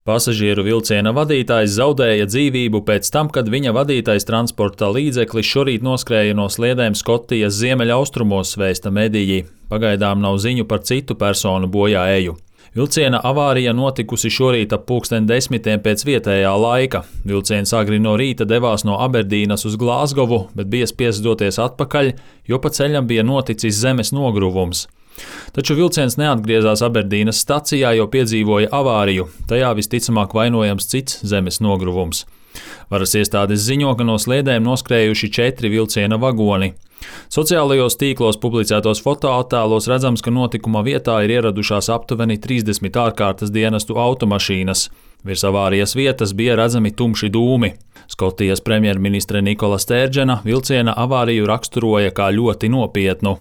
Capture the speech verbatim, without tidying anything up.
Pasažieru vilciena vadītājs zaudēja dzīvību pēc tam, kad viņa vadītais transporta līdzeklis šorīt noskrēja no sliedēm Skotijas ziemeļaustrumos, vēsta mediji. Pagaidām nav ziņu par citu personu bojāeju. Vilciena avārija notikusi šorīt ap pulksten desmitiem pēc vietējā laika. Vilciens agri no rīta devās no Aberdīnas uz Glāzgovu, bet bija spiests doties atpakaļ, jo pa ceļam bija noticis zemes nogruvums. Taču vilciens neatgriezās Aberdīnas stacijā, jo piedzīvoja avāriju. Tajā visticamāk vainojams cits zemes nogruvums. Varas iestādes ziņo, ka no sliedēm noskrējuši četri vilciena vagoni. Sociālajos tīklos publicētos fotoattēlos redzams, ka notikuma vietā ir ieradušās aptuveni trīsdesmit ārkārtas dienestu automašīnas. Virs avārijas vietas bija redzami tumši dūmi. Skotijas premjerministre Nikola Stērdžena vilciena avāriju raksturoja kā ļoti nopietnu.